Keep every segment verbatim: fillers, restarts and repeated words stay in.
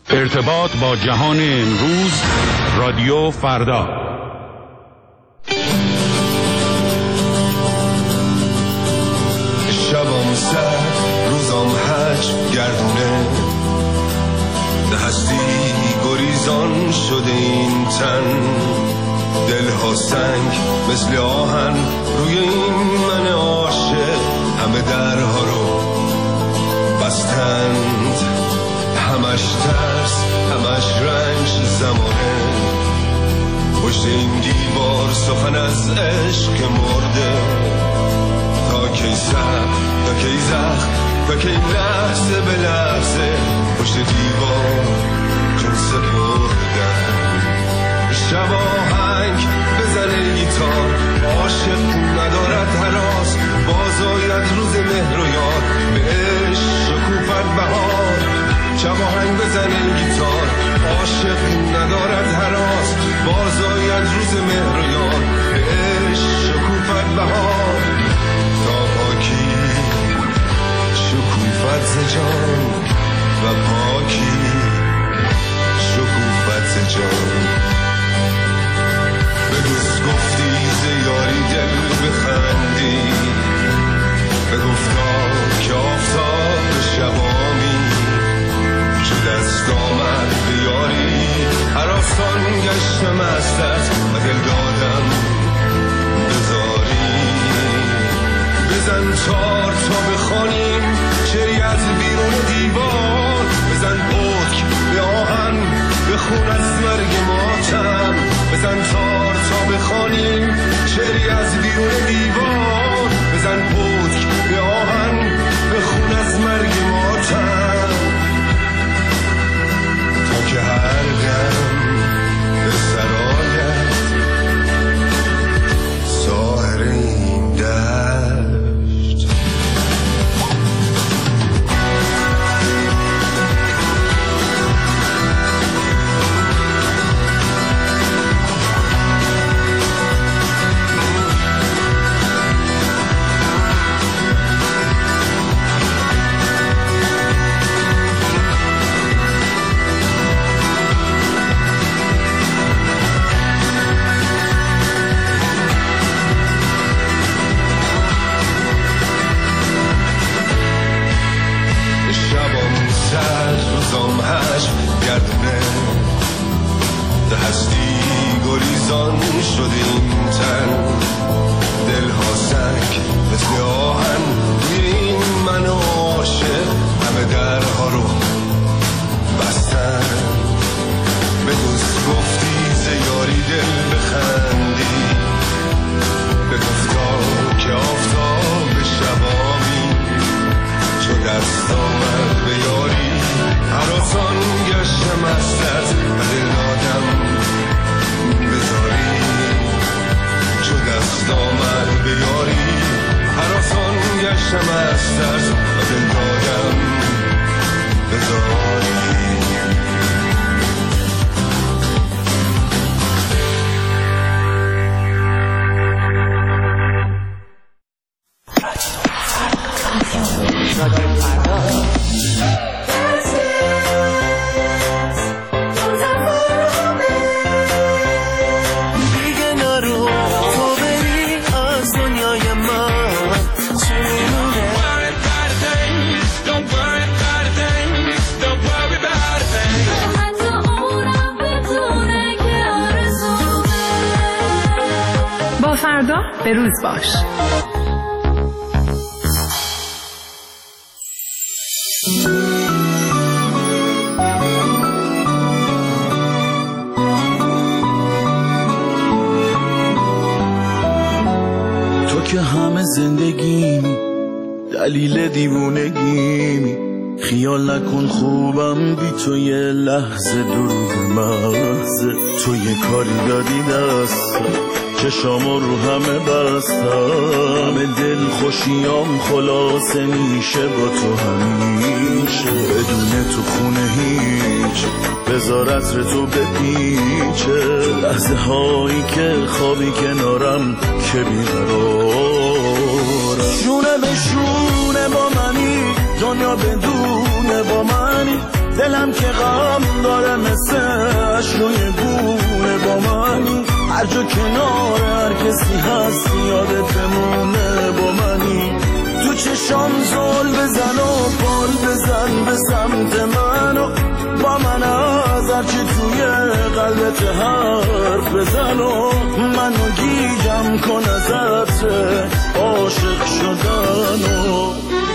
ارتباط با جهان امروز، رادیو فردا. شبم سر روزم هج گردونه، به هستی گریزان شده این تن، دلها سنگ مثل آهن روی این من عاشق، همه درها رو بستند، همش ترس همش رنج زمانه، پشت این دیوار سخن از عشق مرده، تا کی سر تا کی زخم تا کی لحظه به لحظه پشت دیوار جون سپردن. شب آهنگ بزنه گیتار، عاشق ندارد هراس، باز آید روز مهر و یار، بهش شکوفت بهار. شب آهنگ بزنه گیتار، عاشق ندارد هراس، باز آید روز مهر و یار، بهش شکوفت بهار. تا پاکی شکوفت ز جان و پاکی شکوفت ز جان. به دوست گفتی ز یاری دل بخندی، به گفتا که آفتاب به شبامی، چو دست آمد به یاری هراسان گشتم از دست و دل دادم بذاری. بزن تار تا بخوانیم شعری از بیرون دیوار، بزن پتک به آهن بخون از مرگ ماتم، بزن تار تا بخوانیم شعری از بیرون دیوار، بزن پتک به آهن بخون از مرگ ماتم. تا که هر دم به سرایت ساحر این دشت. به هستی گریزان شد این تن، دلها سنگ مثل آهن روی این من عاشق، همه درها رو بستن. به دوست گفتی ز یاری دل بخندی، به گفتا که آفتاب به شبامی، چو دست آمد به یاری هراسان گشتم از دست و دل دادم بذاری. چو دست آمد به یاری هراسان گشتم از دست و دل دادم بذاری. فردا به روز باش. تو که همه زندگیمی، دلیل دیوونگیمی، خیال نکن خوبم بی تو یه لحظه دروغ محض. تو یه کاری دادی دستم، چشامو رو همه بستم، دل خوشیام خلاصه میشه با تو همیشه. بدون تو خونه هیچ، بذار عطر تو بپیچه، لحظه هایی که خوابی کنارم که بیقرارم. شونه به شونه با منی، دنیا بدونه با منی، دلم که غم داره مثل روی بونه با منی، هر جا کنار هر کسی هست یادت بمونه با منی. تو چشام زل بزن و پال بزن به سمت منو، با من از هرچی توی قلبت حرف بزن و منو گیجم کن ازت عاشق شدنو.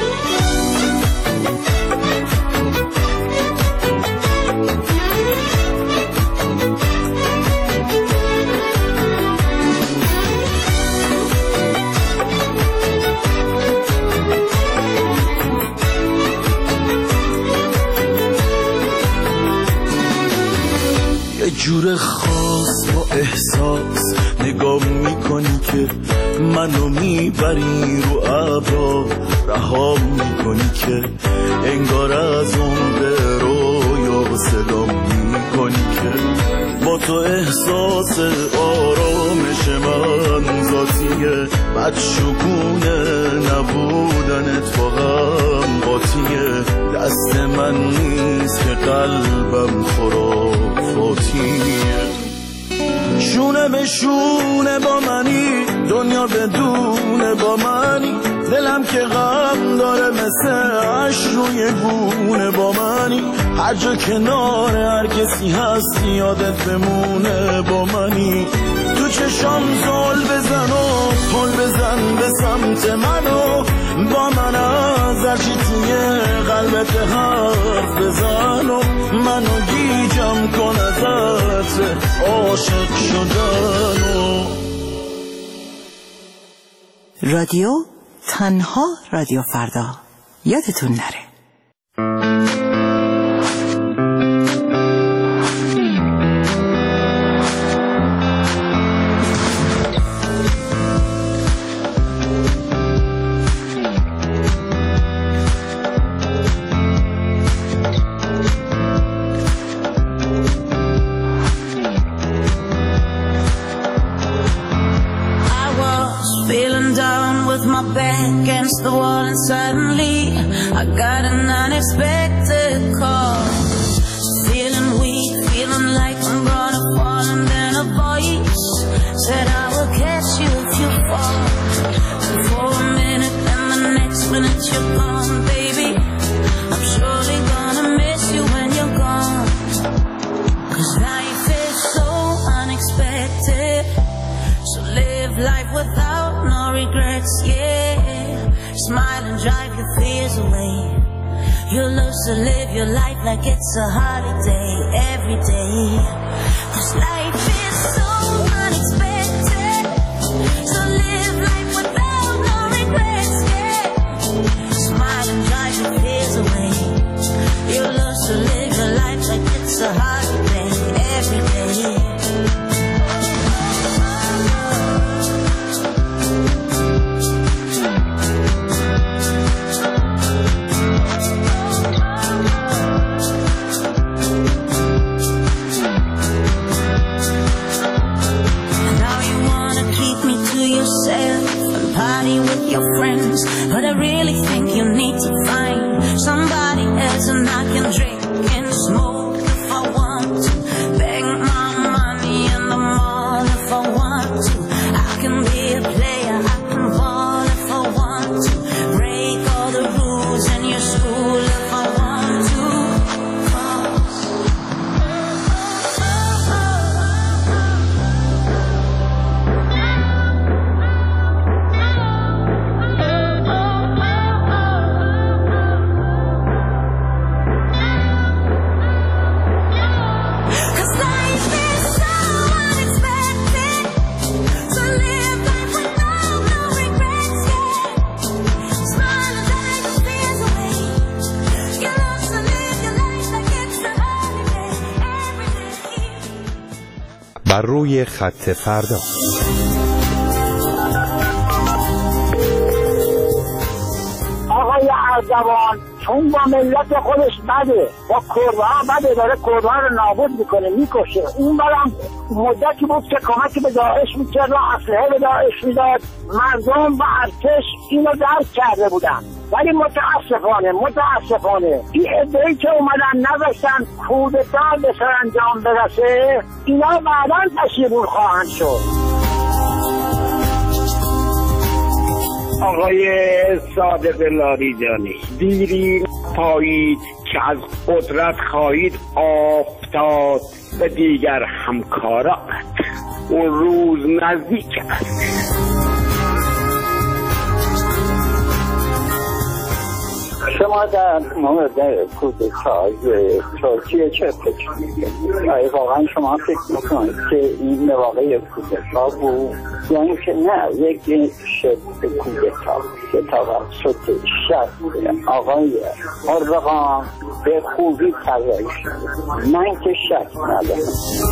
جور خاص با احساس نگاه میکنی که منو میبری رو ابرا، رها میکنی که انگار از اون به رویا صدا میکنی که با تو احساس آرامش من ذاتیه، بد شکونه نبودنت با هم قاطیه، دست من نیست که قلبم خرافاتیه. شونه به شونه با منی، دنیا بدونه با منی، دلم که غم داره مثل عش روی گونه با منی، هر جا کنار هر کسی هست یادت بمونه با منی. تو چشام زل بزن و پل بزن به سمت منو، با من از هرچی توی قلبت حرف بزن و منو گیجم کن ازت عاشق شدنو. رادیو تنها رادیو فردا، یادتون نره. Against the wall and suddenly I got an unexpected call. Feeling weak, feeling like I'm gonna fall, and then a voice said I will catch you if you fall. And for a minute and the next minute you're gone, baby, I'm surely gonna miss you when you're gone. Cause life is so unexpected, so live life without no regrets, yeah. Smile and drive your fears away. You'll love to live your life like it's a holiday every day. Cause life is so unexpected, so live life without no regrets, yeah. Smile and drive your fears away. You'll love to live your life like it's a holiday every day. Your friends, but I really think you need to find somebody else, and I can drink and smoke if I want to, beg my money in the mall if I want to, I can be a player, I can ball if I want to, break all the rules in your school if I want to, cause بر روی خط فردا. آقای اردوان چون با ملت خودش بده، با کردها بده، داره کردها رو نابود میکنه، میکشه. این برم مدتی بود که کمکی به داعش میکرد و اسلحه به داعش میداد، مردم و ارتش اینو درک کرده بودن. ولی متاسفانه متاسفانه این عده‌ای که اومدن نذاشتن کودتا به سرانجام برسه، اینا بعداً پشیمون خواهند شد. آقای صادق لاریجانی، دیری پایید که از قدرت خواهید افتاد و دیگر همکارات، اون روز نزدیک است. شما در مورد کودتا ترکیه چه فکر می‌کنید؟ واقعا شما فکر می‌کنید که این واقعی کودتا بود یا اینکه نه یک شبه کودتا که توسط شخص آقای اردوغان به خوبی طراحی شد؟ من که شک ندارم.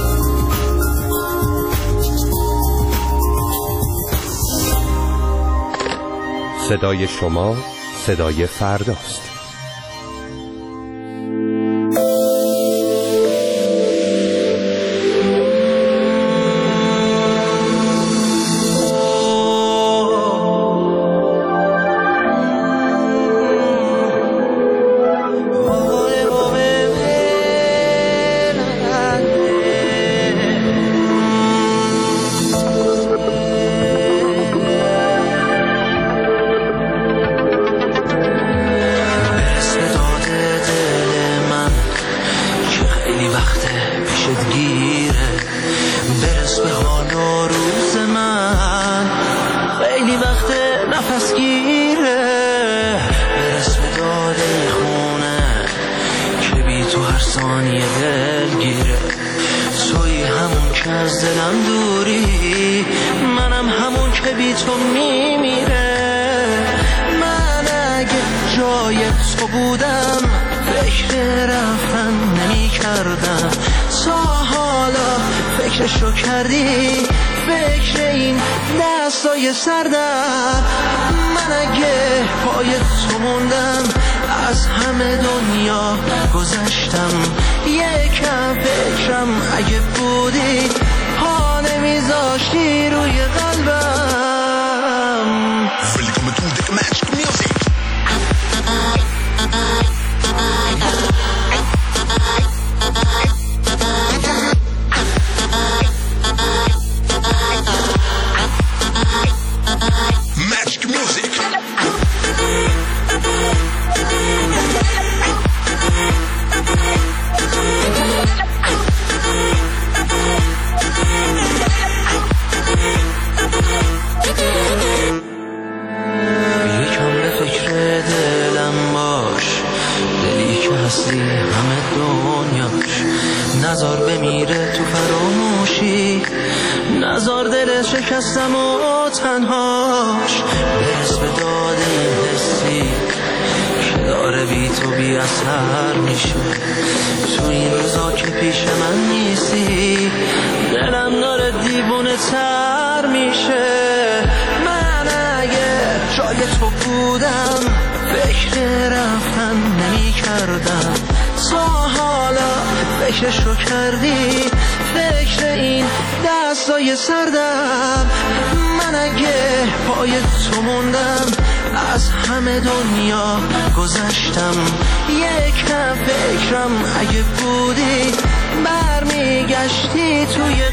صدای شما صدای فرداست. فکرشو کردی فکر این دستای سردم من اگه پای تو موندم از همه دنیا گذشتم یکم فکرم اگه بودی پا نمیذاشتی روی قلبم نزار بمیره تو فراموشی نزار دل شکستم و تنهاش برس به داد این حسی که داره بی تو بی اثر میشه تو این روزا که پیش من نیستی دلم داره دیوونه تر میشه من اگه جای تو بودم فکر رفتن نمی کردم تا حالا فکرشو کردی فکر این دستای سردم من اگه پای تو موندم از همه دنیا گذشتم یکم فکرم اگه بودی برمیگشتی توی